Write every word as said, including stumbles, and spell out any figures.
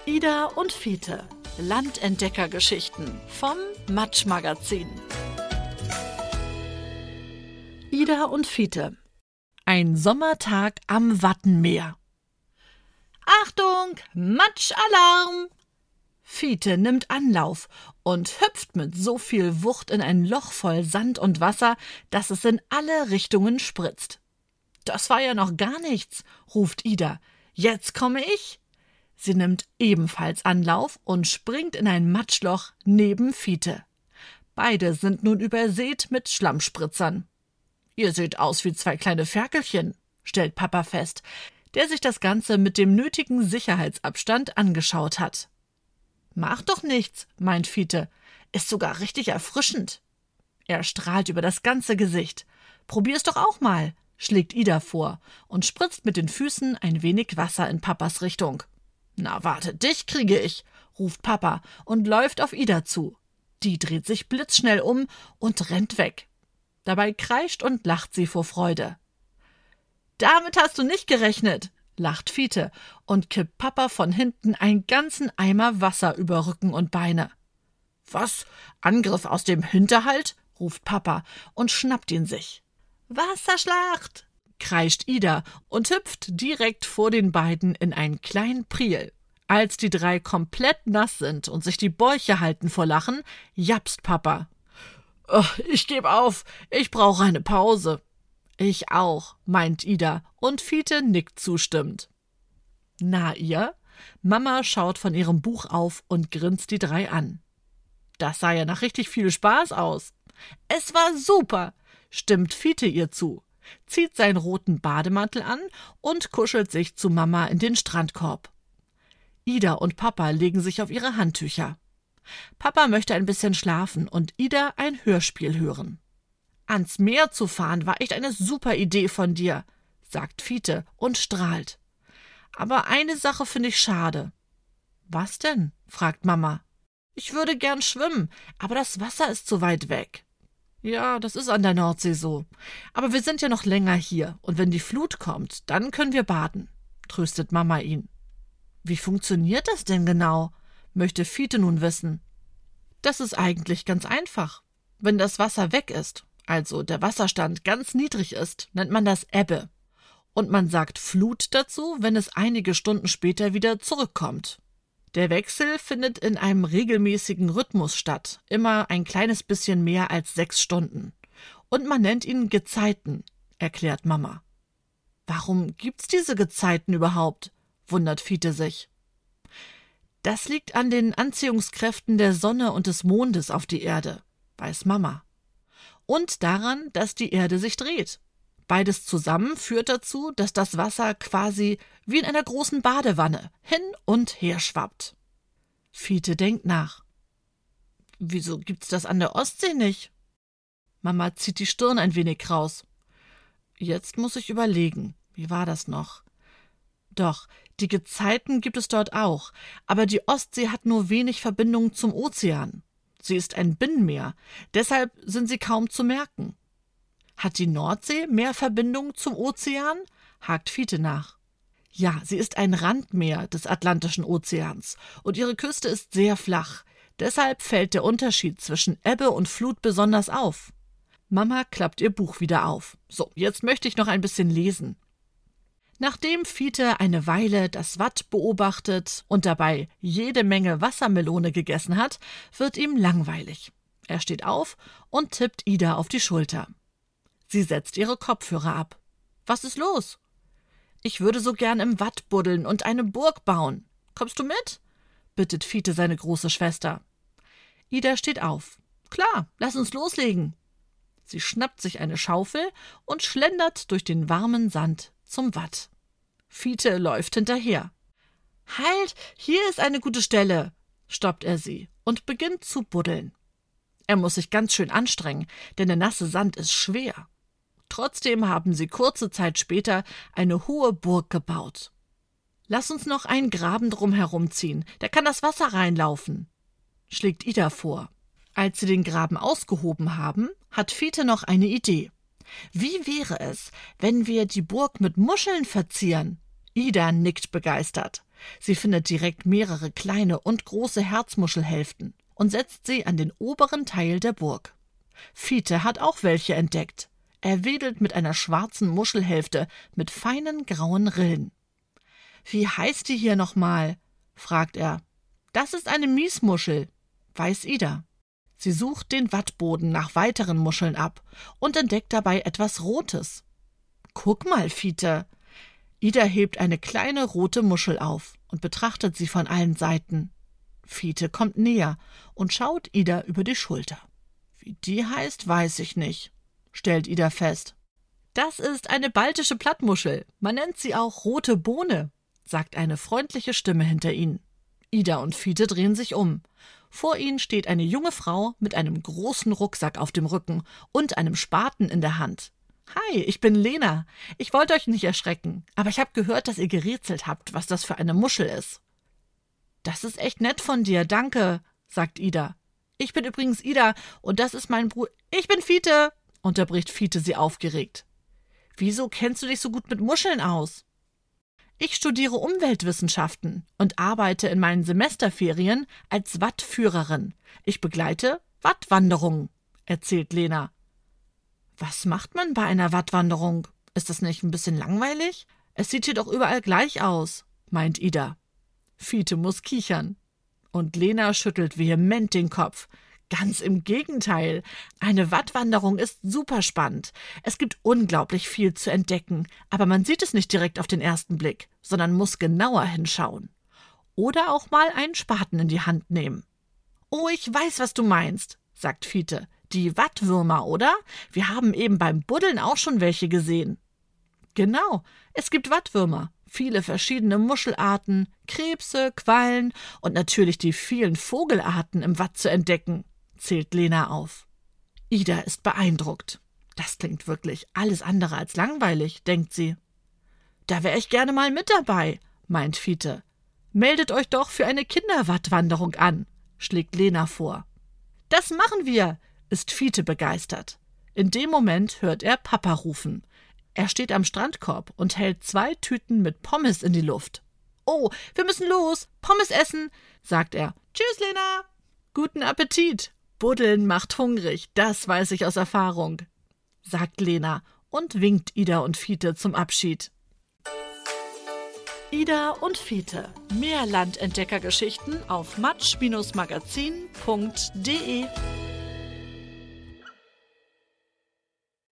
Ida und Fiete. Landentdeckergeschichten vom Matsch-Magazin. Ida und Fiete. Ein Sommertag am Wattenmeer. Achtung, Matschalarm! Fiete nimmt Anlauf und hüpft mit so viel Wucht in ein Loch voll Sand und Wasser, dass es in alle Richtungen spritzt. »Das war ja noch gar nichts«, ruft Ida. »Jetzt komme ich!« Sie nimmt ebenfalls Anlauf und springt in ein Matschloch neben Fiete. Beide sind nun übersät mit Schlammspritzern. »Ihr seht aus wie zwei kleine Ferkelchen«, stellt Papa fest, der sich das Ganze mit dem nötigen Sicherheitsabstand angeschaut hat. »Macht doch nichts«, meint Fiete. »Ist sogar richtig erfrischend.« Er strahlt über das ganze Gesicht. »Probier's doch auch mal«, schlägt Ida vor und spritzt mit den Füßen ein wenig Wasser in Papas Richtung. »Na warte, dich kriege ich«, ruft Papa und läuft auf Ida zu. Die dreht sich blitzschnell um und rennt weg. Dabei kreischt und lacht sie vor Freude. »Damit hast du nicht gerechnet«, lacht Fiete und kippt Papa von hinten einen ganzen Eimer Wasser über Rücken und Beine. »Was? Angriff aus dem Hinterhalt?«, ruft Papa und schnappt ihn sich. »Wasserschlacht«, kreischt Ida und hüpft direkt vor den beiden in einen kleinen Priel. Als die drei komplett nass sind und sich die Bäuche halten vor Lachen, japst Papa. Oh, »Ich gebe auf, ich brauche eine Pause.« »Ich auch«, meint Ida und Fiete nickt zustimmend. »Na ihr?« Mama schaut von ihrem Buch auf und grinst die drei an. »Das sah ja nach richtig viel Spaß aus.« »Es war super«, stimmt Fiete ihr zu, zieht seinen roten Bademantel an und kuschelt sich zu Mama in den Strandkorb. Ida und Papa legen sich auf ihre Handtücher. Papa möchte ein bisschen schlafen und Ida ein Hörspiel hören. »Ans Meer zu fahren war echt eine super Idee von dir«, sagt Fiete und strahlt. »Aber eine Sache finde ich schade.« »Was denn?«, fragt Mama. »Ich würde gern schwimmen, aber das Wasser ist zu weit weg.« »Ja, das ist an der Nordsee so. Aber wir sind ja noch länger hier und wenn die Flut kommt, dann können wir baden«, tröstet Mama ihn. »Wie funktioniert das denn genau?«, möchte Fiete nun wissen. »Das ist eigentlich ganz einfach. Wenn das Wasser weg ist, also der Wasserstand ganz niedrig ist, nennt man das Ebbe. Und man sagt Flut dazu, wenn es einige Stunden später wieder zurückkommt. Der Wechsel findet in einem regelmäßigen Rhythmus statt, immer ein kleines bisschen mehr als sechs Stunden. Und man nennt ihn Gezeiten«, erklärt Mama. »Warum gibt's diese Gezeiten überhaupt?«, wundert Fiete sich. »Das liegt an den Anziehungskräften der Sonne und des Mondes auf die Erde«, weiß Mama. »Und daran, dass die Erde sich dreht. Beides zusammen führt dazu, dass das Wasser quasi wie in einer großen Badewanne hin und her schwappt.« Fiete denkt nach. »Wieso gibt's das an der Ostsee nicht?« Mama zieht die Stirn ein wenig kraus. »Jetzt muss ich überlegen. Wie war das noch? Doch, die Gezeiten gibt es dort auch, aber die Ostsee hat nur wenig Verbindung zum Ozean. Sie ist ein Binnenmeer, deshalb sind sie kaum zu merken.« »Hat die Nordsee mehr Verbindung zum Ozean?«, hakt Fiete nach. »Ja, sie ist ein Randmeer des Atlantischen Ozeans und ihre Küste ist sehr flach. Deshalb fällt der Unterschied zwischen Ebbe und Flut besonders auf.« Mama klappt ihr Buch wieder auf. »So, jetzt möchte ich noch ein bisschen lesen.« Nachdem Fiete eine Weile das Watt beobachtet und dabei jede Menge Wassermelone gegessen hat, wird ihm langweilig. Er steht auf und tippt Ida auf die Schulter. Sie setzt ihre Kopfhörer ab. »Was ist los?« »Ich würde so gern im Watt buddeln und eine Burg bauen. Kommst du mit?«, bittet Fiete seine große Schwester. Ida steht auf. »Klar, lass uns loslegen.« Sie schnappt sich eine Schaufel und schlendert durch den warmen Sand zum Watt. Fiete läuft hinterher. »Halt, hier ist eine gute Stelle«, stoppt er sie und beginnt zu buddeln. Er muss sich ganz schön anstrengen, denn der nasse Sand ist schwer. Trotzdem haben sie kurze Zeit später eine hohe Burg gebaut. »Lass uns noch einen Graben drumherum ziehen, da kann das Wasser reinlaufen«, schlägt Ida vor. Als sie den Graben ausgehoben haben, hat Fiete noch eine Idee. »Wie wäre es, wenn wir die Burg mit Muscheln verzieren?« Ida nickt begeistert. Sie findet direkt mehrere kleine und große Herzmuschelhälften und setzt sie an den oberen Teil der Burg. Fiete hat auch welche entdeckt. Er wedelt mit einer schwarzen Muschelhälfte mit feinen grauen Rillen. »Wie heißt die hier nochmal?« fragt er. »Das ist eine Miesmuschel«, weiß Ida. Sie sucht den Wattboden nach weiteren Muscheln ab und entdeckt dabei etwas Rotes. »Guck mal, Fiete!« Ida hebt eine kleine rote Muschel auf und betrachtet sie von allen Seiten. Fiete kommt näher und schaut Ida über die Schulter. »Wie die heißt, weiß ich nicht«, stellt Ida fest. »Das ist eine baltische Plattmuschel. Man nennt sie auch rote Bohne«, sagt eine freundliche Stimme hinter ihnen. Ida und Fiete drehen sich um. Vor ihnen steht eine junge Frau mit einem großen Rucksack auf dem Rücken und einem Spaten in der Hand. »Hi, ich bin Lena. Ich wollte euch nicht erschrecken, aber ich habe gehört, dass ihr gerätselt habt, was das für eine Muschel ist.« »Das ist echt nett von dir, danke«, sagt Ida. »Ich bin übrigens Ida und das ist mein Bruder.« »Ich bin Fiete«, unterbricht Fiete sie aufgeregt. »Wieso kennst du dich so gut mit Muscheln aus?« »Ich studiere Umweltwissenschaften und arbeite in meinen Semesterferien als Wattführerin. Ich begleite Wattwanderungen«, erzählt Lena. »Was macht man bei einer Wattwanderung? Ist das nicht ein bisschen langweilig? Es sieht hier doch überall gleich aus«, meint Ida. Fiete muss kichern. Und Lena schüttelt vehement den Kopf. »Ganz im Gegenteil. Eine Wattwanderung ist super spannend. Es gibt unglaublich viel zu entdecken, aber man sieht es nicht direkt auf den ersten Blick, sondern muss genauer hinschauen. Oder auch mal einen Spaten in die Hand nehmen.« »Oh, ich weiß, was du meinst«, sagt Fiete. »Die Wattwürmer, oder? Wir haben eben beim Buddeln auch schon welche gesehen.« »Genau, es gibt Wattwürmer. Viele verschiedene Muschelarten, Krebse, Quallen und natürlich die vielen Vogelarten im Watt zu entdecken«, zählt Lena auf. Ida ist beeindruckt. Das klingt wirklich alles andere als langweilig, denkt sie. »Da wäre ich gerne mal mit dabei«, meint Fiete. »Meldet euch doch für eine Kinderwattwanderung an«, schlägt Lena vor. »Das machen wir«, ist Fiete begeistert. In dem Moment hört er Papa rufen. Er steht am Strandkorb und hält zwei Tüten mit Pommes in die Luft. »Oh, wir müssen los, Pommes essen«, sagt er. »Tschüss, Lena.« »Guten Appetit. Buddeln macht hungrig, das weiß ich aus Erfahrung«, sagt Lena und winkt Ida und Fiete zum Abschied. Ida und Fiete. Mehr Landentdeckergeschichten auf matsch Bindestrich magazin punkt de